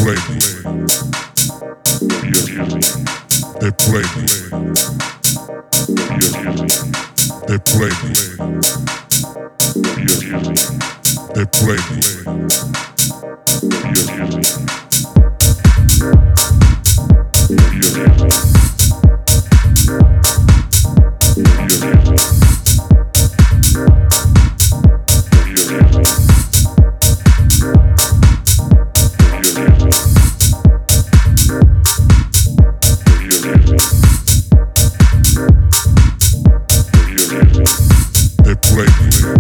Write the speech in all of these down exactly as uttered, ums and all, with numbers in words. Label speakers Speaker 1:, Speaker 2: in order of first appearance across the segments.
Speaker 1: play me. They play me. They play me. They play me. They play me.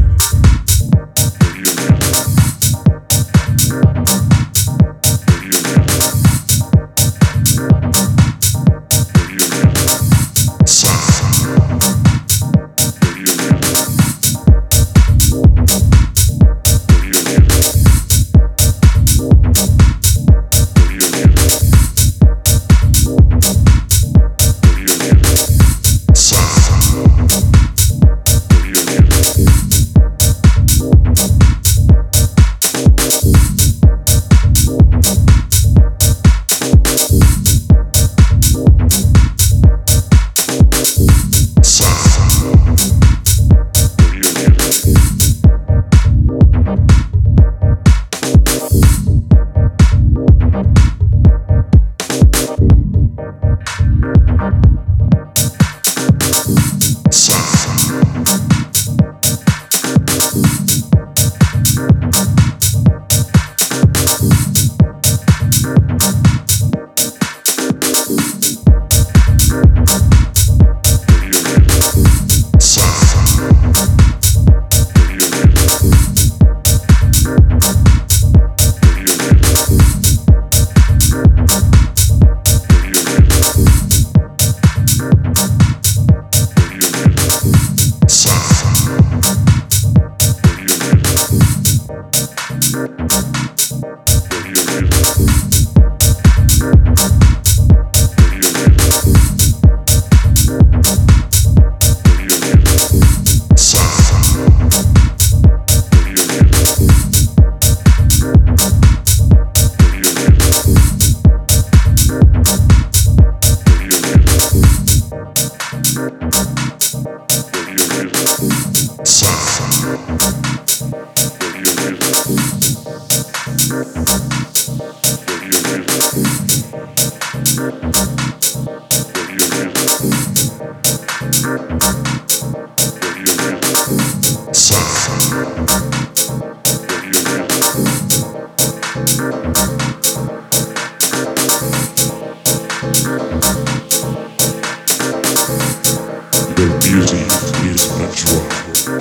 Speaker 1: Their beauty is a drug.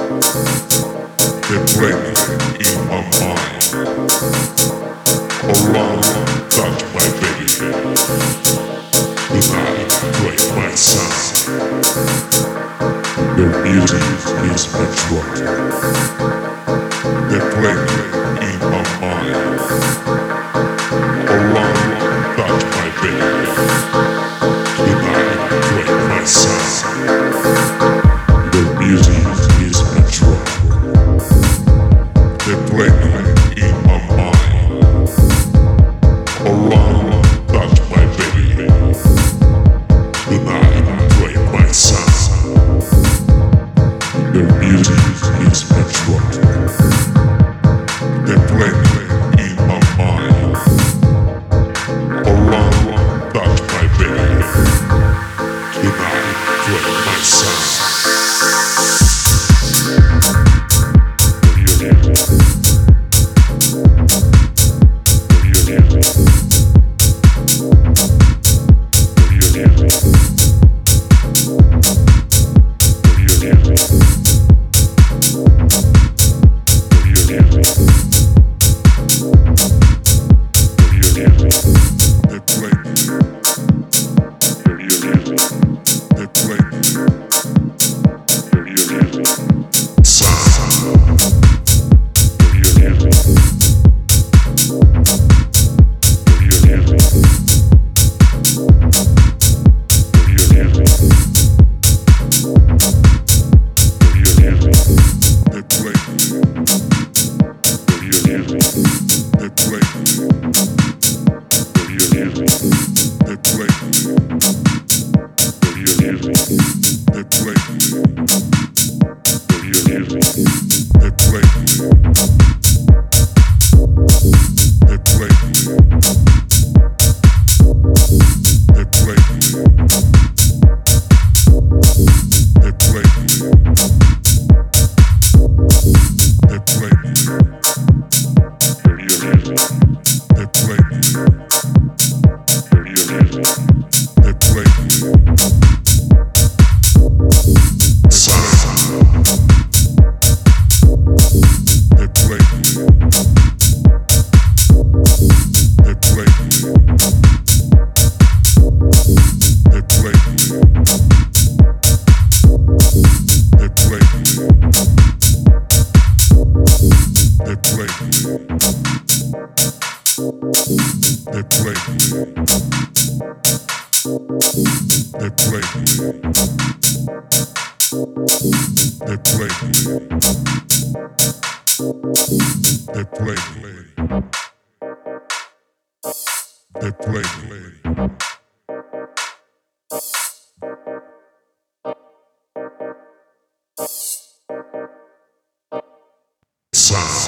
Speaker 1: They play me in my mind. Around, touch my baby. Tonight, play my sound. Their beauty is a drug. They play me in my mind. Around, touch my baby. Tonight, play my sound. Their beauty is a drug. They play me in my mind. Around, touch my baby. Tonight, play my sound. Their beauty is a drug. They play me in my mind. Around, touch my baby. Tonight, play my sound. They play. They play. They play. They play. They play. They play. They play. They play. They play. They play. Sound. They play. They play. They play. They play. They play. They play. They play. They play. They play. They play. Sound.